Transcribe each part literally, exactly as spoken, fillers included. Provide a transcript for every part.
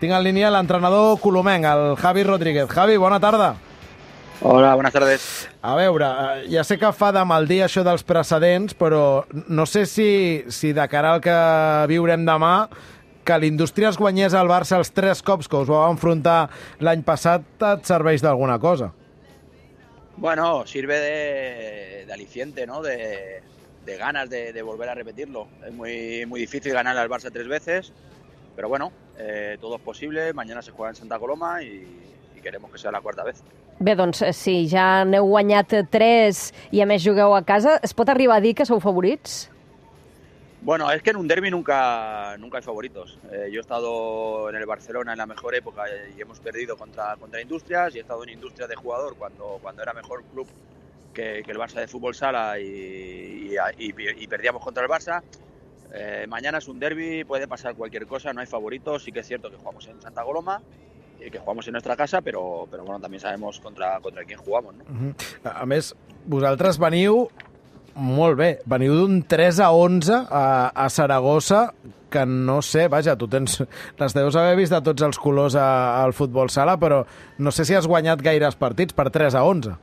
Tinc en línia l'entrenador colomenc, el Javi Rodríguez. Javi, bona tarda. Hola, buenas tardes. A veure, ja sé que fa de mal dir això dels precedents, però no sé si, si de cara al que viurem demà, que l'Indústria es guanyés al Barça els tres cops que us vau enfrontar l'any passat et serveix d'alguna cosa. Bueno, sirve de, de aliciente, ¿no? De, de ganas de, de volver a repetirlo. Es muy, muy difícil ganar al Barça tres veces, pero bueno, eh, todo es posible. Mañana se juega en Santa Coloma y, i queremos que sea la quarta vez. Bé, doncs, si ja n'heu guanyat tres i a més jugueu a casa, es pot arribar a dir que sou favorits? Bueno, es que en un derbi nunca, nunca hay favoritos. Eh, yo he estado en el Barcelona en la mejor época y hemos perdido contra, contra Industrias, y he estado en Industrias de jugador cuando, cuando era mejor club que, que el Barça de fútbol sala y, y, y, y perdíamos contra el Barça. Eh, mañana es un derbi, puede pasar cualquier cosa, no hay favoritos. Sí que es cierto que jugamos en Santa Coloma, que jugamos en nuestra casa, però, però bueno, també sabemos contra, contra quién jugamos, no? Uh-huh. A més, vosaltres veniu molt bé, veniu d'un tres a onze a, a Saragossa, que no sé, vaja, tu tens, les deus haver vist de tots els colors a, al futbol sala, però no sé si has guanyat gaires partits per tres a onze.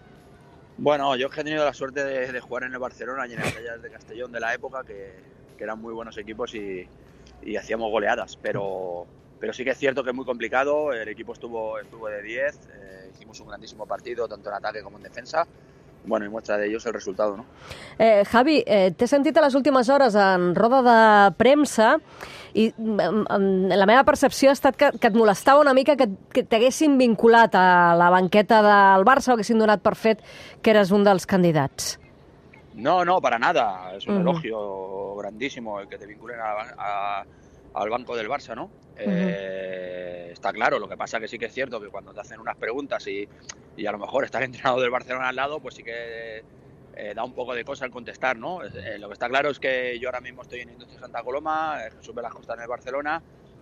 Bueno, yo he tenido la suerte de, de jugar en el Barcelona y en aquellas de Castellón de la época, que, que eran muy buenos equipos y, y hacíamos goleadas, pero... Pero sí que es cierto que es muy complicado, el equipo estuvo, estuvo de diez, eh, hicimos un grandísimo partido, tanto en ataque como en defensa. Bueno, y muestra de ello es el resultado, ¿no? Eh, Javi, eh, t'he sentit a les últimes hores en roda de premsa i mm, la meva percepció ha estat que, que et molestava una mica que, que t'haguessin vinculat a la banqueta del Barça o haguessin donat per fet que eres un dels candidats. No, no, para nada. Es un Uh-huh. elogio grandísimo el que te vinculen a, a, al banco del Barça, ¿no? Uh-huh. Eh, está claro, lo que pasa que sí que es cierto que cuando te hacen unas preguntas y, y a lo mejor está el entrenador del Barcelona al lado, pues sí que eh, da un poco de cosa al contestar, ¿no? Eh, lo que está claro es que yo ahora mismo estoy en Industria Santa Coloma, eh, Jesús Velasco está en el Barcelona,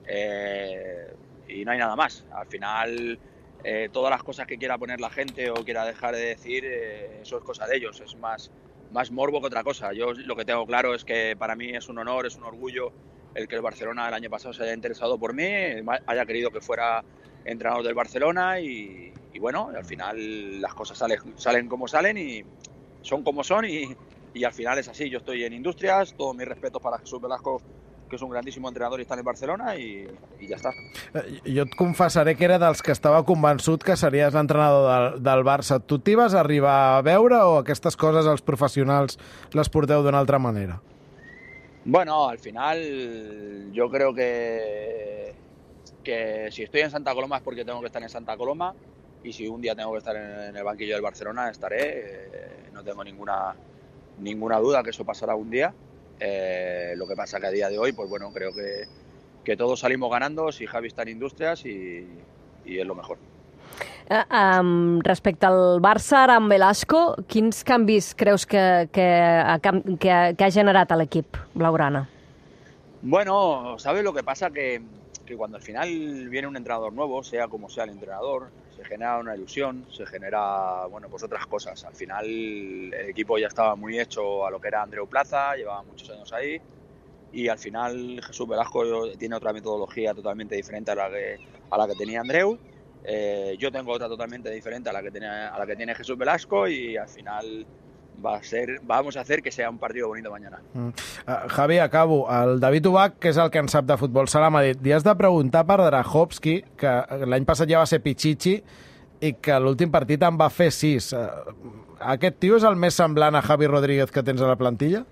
eh, y no hay nada más. Al final, eh, todas las cosas que quiera poner la gente o quiera dejar de decir, eh, eso es cosa de ellos, es más, más morbo que otra cosa. Yo lo que tengo claro es que para mí es un honor, es un orgullo el que el Barcelona el año pasado se haya interesado por mí, haya querido que fuera entrenador del Barcelona y, y bueno, al final las cosas salen, salen como salen y son como son y, y al final es así. Yo estoy en Industrias, todos mis respetos para Jesús Velasco, que és un grandíssim entrenador i està en Barcelona i, i ja està. Jo et confessaré que era dels que estava convençut que series l'entrenador del, del Barça. Tu t'hi vas arribar a veure o aquestes coses els professionals les porteu d'una altra manera? Bueno, al final yo creo que, que si estoy en Santa Coloma es porque tengo que estar en Santa Coloma y si un día tengo que estar en, en el banquillo del Barcelona estaré, eh, no tengo ninguna, ninguna duda que eso pasará un día. Eh, lo que pasa que a día de hoy, pues bueno, creo que, que todos salimos ganando si Javi está en Industrias y, y es lo mejor. Uh, um, respecte al Barça, ara amb Velasco, quins canvis creus que, que, ha, que, ha, que ha generat a l'equip blaugrana? Bueno, ¿sabes lo que pasa? Que, que cuando al final viene un entrenador nuevo, sea como sea el entrenador, se genera una ilusión, se genera, bueno, pues otras cosas. Al final el equipo ya estaba muy hecho a lo que era Andreu Plaza, llevaba muchos años ahí y al final Jesús Velasco tiene otra metodología totalmente diferente a la que, a la que tenía Andreu. Eh, yo tengo otra totalmente diferente a la que tiene, a la que tiene Jesús Velasco y al final va a ser, vamos a hacer que sea un partido bonito mañana. Mm. Uh, Javi, acabo. El David Ubach, que és el que en sap de futbol sala, m'ha dit, li has de preguntar per Drahovski, que l'any passat ja va ser Pichichi i que l'últim partit en va fer sis. Uh, aquest tio és el més semblant a Javi Rodríguez que tens a la plantilla?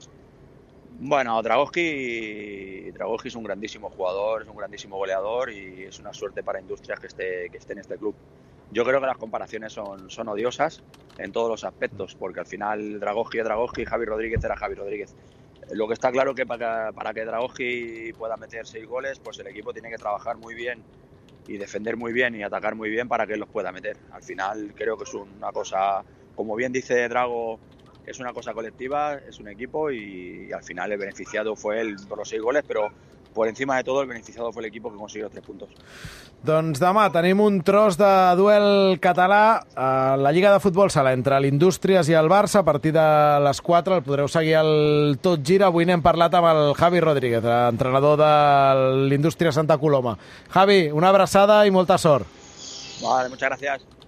Bueno, Drahovski, Drahovski es un grandísimo jugador, es un grandísimo goleador y es una suerte para Industrias que esté, que esté en este club. Yo creo que las comparaciones son, son odiosas en todos los aspectos, porque al final Drahovski es Drahovski y Javi Rodríguez era Javi Rodríguez. Lo que está claro que para, para que Drahovski pueda meter seis goles, pues el equipo tiene que trabajar muy bien y defender muy bien y atacar muy bien para que él los pueda meter. Al final creo que es una cosa, como bien dice Drago, es una cosa colectiva, es un equipo y, y al final el beneficiado fue él por los seis goles, pero por encima de todo el beneficiado fue el equipo que consiguió tres puntos. Doncs demà tenim un tros de duel català a la Lliga de Futbol Sala entre l'Indústries i el Barça a partir de les quatre. El podreu seguir al Tot Gira. Avui n'hem parlat amb el Javi Rodríguez, entrenador de l'Indústria Santa Coloma. Javi, una abraçada i molta sort. Vale, muchas gracias.